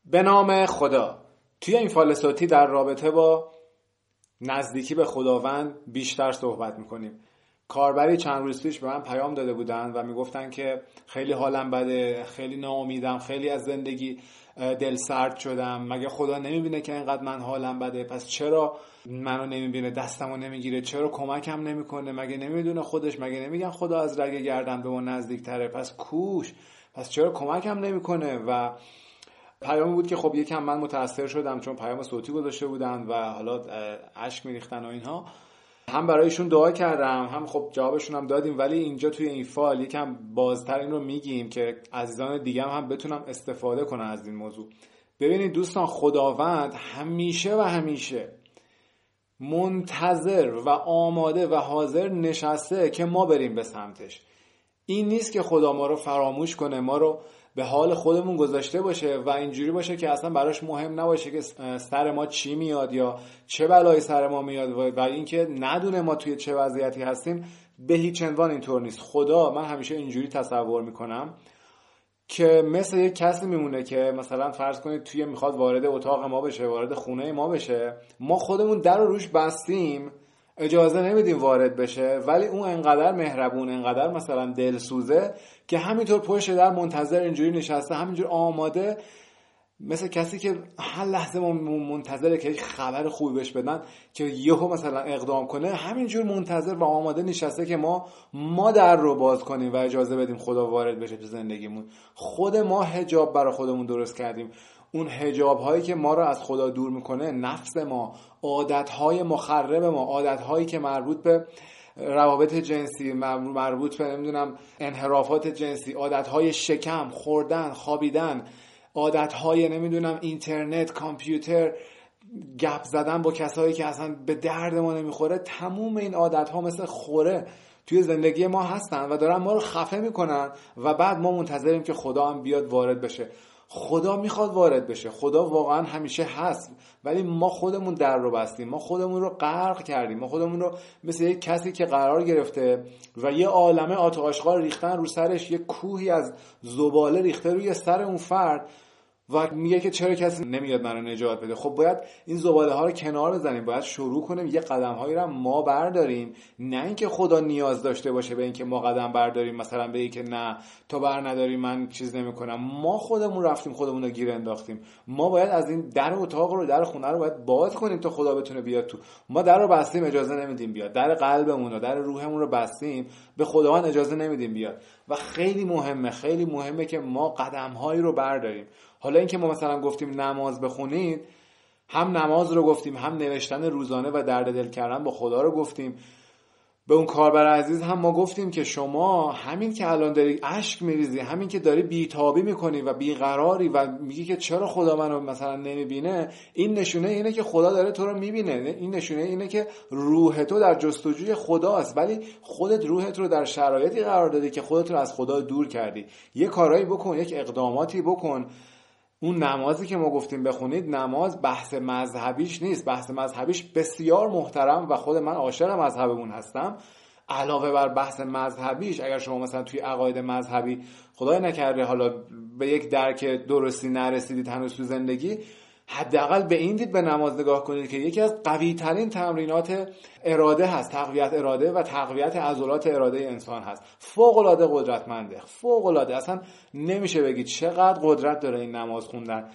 به نام خدا. توی این فایل صوتی در رابطه با نزدیکی به خداوند بیشتر صحبت میکنیم. کاربری چند روز پیش به من پیام داده بودن و میگفتن که خیلی حالم بده، خیلی ناامیدم، خیلی از زندگی دل سرد شدم. مگه خدا نمیبینه که اینقدر من حالم بده؟ پس چرا منو نمیبینه، دستمو نمیگیره، چرا کمکم نمیکنه؟ مگه نمیدونه خودش؟ مگه نمیگن خدا از رگ گردن به ما نزدیکتره؟ پس پس چرا کمکم نمیکنه؟ و پیامی بود که خب یکم من متاثر شدم، چون پیام صوتی گذاشته بودن و حالا اشک میریختن و اینها. هم برایشون دعا کردم، هم خب جوابشون هم دادیم، ولی اینجا توی این فایل یکم بازتر این رو میگیم که عزیزان دیگه هم بتونم استفاده کنن از این موضوع. ببینید دوستان، خداوند همیشه منتظر و آماده و حاضر نشسته که ما بریم به سمتش. این نیست که خدا ما رو فراموش کنه، ما رو به حال خودمون گذاشته باشه و اینجوری باشه که اصلا براش مهم نباشه که سر ما چی میاد یا چه بلایی سر ما میاد و اینکه ندونه ما توی چه وضعیتی هستیم. به هیچ عنوان اینطور نیست. خدا، من همیشه اینجوری تصور میکنم که مثل یک کسی میمونه که مثلا فرض کنید توی میخواد وارد اتاق ما بشه، وارد خونه ما بشه، ما خودمون در رو روش بستیم، اجازه نمیدیم وارد بشه، ولی اون انقدر مهربون، انقدر مثلا دلسوزه که همینطور پشت در منتظر اینجوری نشسته، همینجور آماده، مثل کسی که هر لحظه منتظره که یک خبر خوبی بهش بدن که یهو مثلا اقدام کنه. همینجور منتظر و آماده نشسته که ما در رو باز کنیم و اجازه بدیم خدا وارد بشه تو زندگیمون. خود ما حجاب برای خودمون درست کردیم. اون حجاب هایی که ما رو از خدا دور میکنه، نفس ما، عادت های مخرب ما، عادت هایی که مربوط به روابط جنسی، مربوط به نمیدونم انحرافات جنسی، عادت های شکم، خوردن، خوابیدن، عادت های نمیدونم اینترنت، کامپیوتر، گپ زدن با کسایی که اصلا به درد ما نمیخوره. تموم این عادت ها مثل خوره توی زندگی ما هستن و دارن ما رو خفه میکنن و بعد ما منتظریم که خدا هم بیاد وارد بشه. خدا میخواد وارد بشه، خدا واقعا همیشه هست، ولی ما خودمون در رو بستیم، ما خودمون رو غرق کردیم، ما خودمون رو مثل یک کسی که قرار گرفته و یه عالمه آتش‌آشغال ریختن رو سرش، یه کوهی از زباله ریخته روی سر اون فرد و میگه که چرا کسی نمیاد منو نجات بده. خب باید این زباله ها رو کنار بزنیم، باید شروع کنیم یه قدم هایی رو ما برداریم، نه اینکه خدا نیاز داشته باشه به اینکه ما قدم برداریم، مثلا به اینکه نه تو بر نداری من چیز نمیکنم. ما خودمون رفتیم خودمون رو گیر انداختیم. ما باید از این در اتاق رو، در خونه رو باید باز کنیم تا خدا بتونه بیاد تو. ما در رو بستیم، اجازه نمیدیم بیاد. در قلبمون رو، در روحمون رو بستیم، به خداوند اجازه نمیدیم بیاد. و خیلی مهمه که ما قدم هایی رو برداریم. حالا اینکه ما مثلا گفتیم نماز بخونید، هم نماز رو گفتیم، هم نوشتن روزانه و درد دل کردن با خدا رو گفتیم. به اون کاربر عزیز هم ما گفتیم که شما همین که الان داری اشک میریزی، همین که داری بیتابی میکنی و بیقراری و میگی که چرا خدا منو مثلا نمیبینه، این نشونه اینه که خدا داره تو رو میبینه. این نشونه اینه که روح تو در جستجوی خداست، ولی خودت روحت رو در شرایطی قرار دادی که خودت رو از خدا دور کردی. یه کارایی بکن، یک اقداماتی بکن. اون نمازی که ما گفتیم بخونید، نماز بحث مذهبیش نیست. بحث مذهبیش بسیار محترم و خود من عاشق مذهبمون هستم. علاوه بر بحث مذهبیش، اگر شما مثلا توی عقاید مذهبی خدای نکرده حالا به یک درک درستی نرسیدید هنوز تو زندگی، حداقل به این دید به نماز نگاه کنید که یکی از قوی ترین تمرینات اراده هست، تقویت اراده و تقویت عضلات اراده انسان هست. فوق العاده قدرتمنده، فوق العاده. اصلا نمیشه بگید چقدر قدرت داره این نماز خوندن.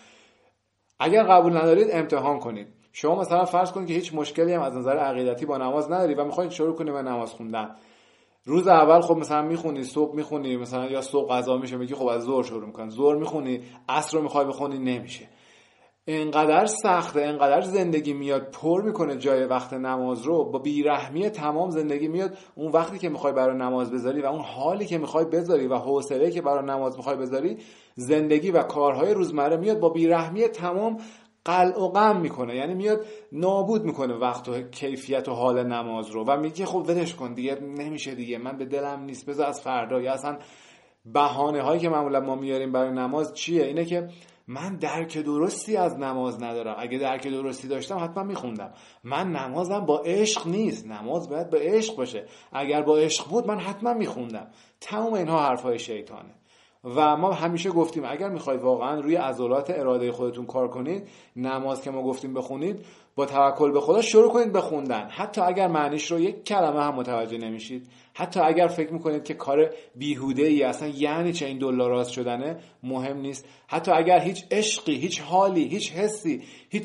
اگر قبول ندارید امتحان کنید. شما مثلا فرض کنید که هیچ مشکلی هم از نظر عقیدتی با نماز نداری و میخواید شروع کنید به نماز خوندن. روز اول خب مثلا میخونی، صبح میخونی، مثلا یا صبح قضا میشه میگی خب از ظهر شروع میکنی، ظهر میخونی، عصر رو میخوای بخونی، نمیشه. اینقدر سخته، اینقدر زندگی میاد پر میکنه جای وقت نماز رو، با بیرحمی تمام زندگی میاد. اون وقتی که میخوای برای نماز بذاری و اون حالی که میخوای بذاری و حوصله‌ای که برای نماز میخوای بذاری، زندگی و کارهای روزمره میاد با بیرحمی تمام قلع و قم میکنه. یعنی میاد نابود میکنه وقت و کیفیت و حال نماز رو و میگه خب ولش کن دیگه، نمیشه دیگه، من به دلم نیست، بذار از فردا. یا اصلا بهانه هایی که معمولا ما میاریم برای نماز چیه؟ اینه که من درک درستی از نماز ندارم. اگه درک درستی داشتم حتما میخوندم. من نمازم با عشق نیست، نماز باید با عشق باشه. اگر با عشق بود من حتما میخوندم. تمام اینها حرفای شیطانه. و ما همیشه گفتیم اگر میخواید واقعا روی عضلات اراده خودتون کار کنید، نماز که ما گفتیم بخونید، با توکل به خدا شروع کنید به خوندن. حتی اگر معنیش رو یک کلمه هم متوجه نمیشید، حتی اگر فکر میکنید که کار بیهوده‌ای اصلا یعنی چه این دلاراست شدنه، مهم نیست. حتی اگر هیچ عشقی، هیچ حالی، هیچ حسی،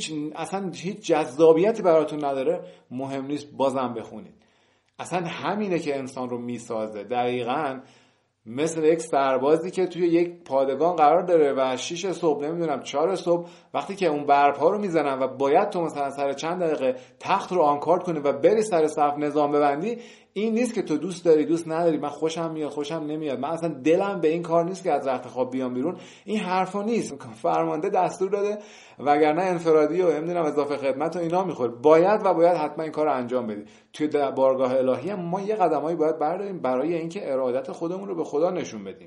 هیچ جذابیتی براتون نداره، مهم نیست، بازم بخونید. اصلا همینه که انسان رو میسازه. دقیقاً مثل یک سربازی که توی یک پادگان قرار داره و 6 صبح نمیدونم 4 صبح وقتی که اون برپا رو میزنن و باید تو مثلا سر چند دقیقه تخت رو آنکارد کنی و بری سر صف نظام ببندی، این نیست که تو دوست داری دوست نداری، من خوشم میاد خوشم نمیاد، من اصلا دلم به این کار نیست که از رخت خواب بیام بیرون. این حرفا نیست. فرمانده دستور داده وگرنه انفرادی و نمیدونم اضافه خدمت و اینا میخوره، باید حتما این کار رو انجام بدی. توی بارگاه الهی هم ما یه قدمایی باید برداریم برای اینکه ارادت خودمون رو به خدا نشون بدیم.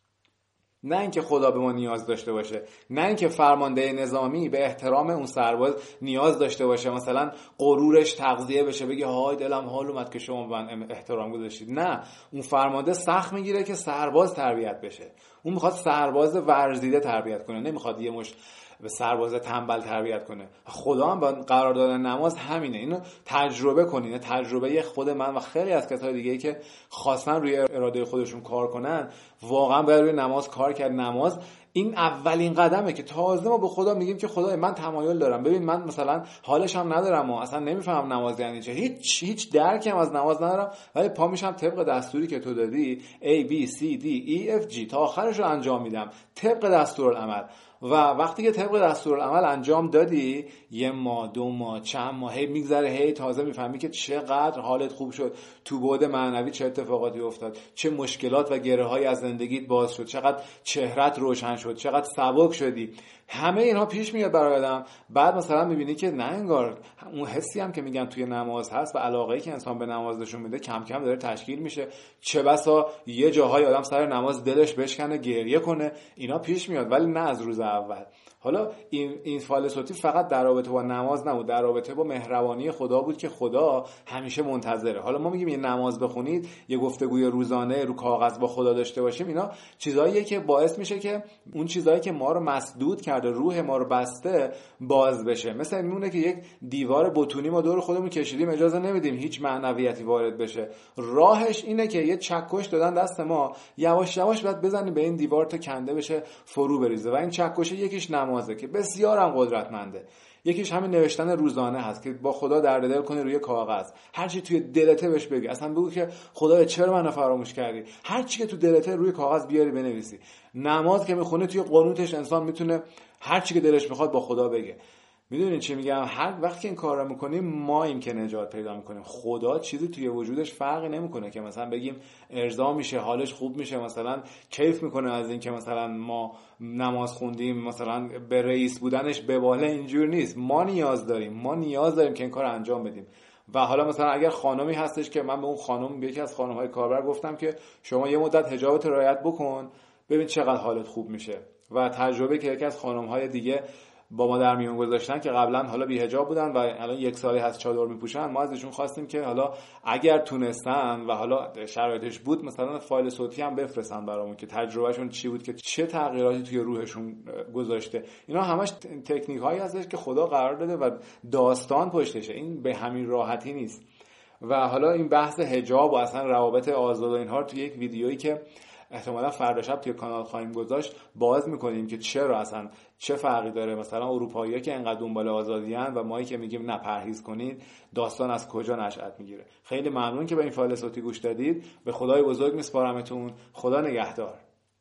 نه اینکه خدا به ما نیاز داشته باشه، نه اینکه فرمانده نظامی به احترام اون سرباز نیاز داشته باشه، مثلا غرورش تغذیه بشه بگه های دلم حال اومد که شما به من احترام گذاشتید. نه، اون فرمانده سخت میگیره که سرباز تربیت بشه. اون میخواد سرباز ورزیده تربیت کنه، نمیخواد یه مشت به سرباز تنبل تربیت کنه. خدا هم با قرار دادن نماز همینه. اینو تجربه کنین. تجربه خود من و خیلی از کسای دیگه‌ای که خواستن روی اراده خودشون کار کنن، واقعا باید روی نماز کار کرد. نماز این اولین قدمه که تازه ما به خدا میگیم که خدای من تمایل دارم، ببین من مثلا حالش هم ندارم و اصلا نمیفهمم نماز یعنی چه، هیچ درکی هم از نماز ندارم، ولی پا میشم طبق دستوری که تو دادی A B C D E F G تا آخرش رو انجام میدم طبق دستورالعمل. و وقتی که طبق دستورالعمل انجام دادی، 1 ماه 2 ماه چند ماه هی میگذره، هی تازه میفهمی که چقدر حالت خوب شد، تو بعد معنوی چه اتفاقاتی افتاد، چه مشکلات و گره‌هایی از زندگیت باز شد، چقدر چهرت روشن شد، چقدر سبک شدی. همه اینها پیش میاد برای آدم. بعد مثلا میبینی که نه انگار اون حسی هم که میگن توی نماز هست و علاقه‌ای که انسان به نماز نشون میده کم کم داره تشکیل میشه. چه بسا یه جاهای آدم سر نماز دلش بشکنه گریه کنه، اینا پیش میاد، ولی نه از روز اول. حالا این فال صوتی فقط در رابطه با نماز نبود، در رابطه با مهربانی خدا بود که خدا همیشه منتظره. حالا ما میگیم یه نماز بخونید، یه گفتگوی روزانه رو کاغذ با خدا داشته باشیم، اینا چیزاییه که باعث میشه که اون چیزایی که ما رو مسدود کرده، روح ما رو بسته، باز بشه. مثلا میمونه که یک دیوار بتونی ما دور خودمون کشیدیم، اجازه نمیدیم هیچ معنویتی وارد بشه. راهش اینه که یه چکش دادن دست ما، یواش یواش بعد بزنیم به این دیوار تا کنده بشه، فرو بریزه. و این چکشه یکیش نمازه که بسیار هم قدرتمنده، یکیش همین نوشتن روزانه هست که با خدا درد دل کنی روی کاغذ، هر چی توی دلته بهش بگی، اصلا بگو که خدایا چرا منو فراموش کردی، هر چی که تو دلته روی کاغذ بیاری بنویسی. نماز که میخونه توی قنوتش انسان میتونه هر چی که دلش میخواد با خدا بگه. میدونین چی میگم؟ هر وقتی این کار رو میکنیم ما این که نجات پیدا میکنیم. خدا چیزی توی وجودش فرقی نمیکنه که مثلا بگیم ارضا میشه، حالش خوب میشه، مثلا کیف میکنه از این که مثلا ما نماز خوندیم، مثلا به رئیس بودنش بباله. اینجور نیست. ما نیاز داریم که این کار انجام بدیم. و حالا مثلا اگر خانمی هستش که من به اون خانم، یکی از خانم‌های کاربر گفتم که شما یه مدت حجابت رعایت بکن ببین چقدر حالت خوب میشه. و تجربه که یکی از خانم‌های دیگه با ما در میون گذاشتن که قبلا حالا بی حجاب بودن و الان 1 سالی هست چادر میپوشن، ما از ایشون خواستیم که حالا اگر تونستن و حالا شرایطش بود مثلا فایل صوتی هم بفرستن برامون که تجربهشون چی بود، که چه تغییراتی توی روحشون گذاشته. اینا همش تکنیک هایی هستش که خدا قرار داده و داستان پشتشه. این به همین راحتی نیست. و حالا این بحث حجاب و اصلا روابط آزاد و اینها رو توی یک ویدیویی که احتمالا فردا شب توی کانال خواهیم گذاشت باز میکنیم که چرا اصلا چه فرقی داره مثلا اروپایی‌ها که انقدر دنبال آزادیان و مایی که میگیم نه پرهیز کنید، داستان از کجا نشأت میگیره. خیلی ممنون که به این فایل صوتی گوش دادید. به خدای بزرگ میسپارمتون. خدا نگهدار.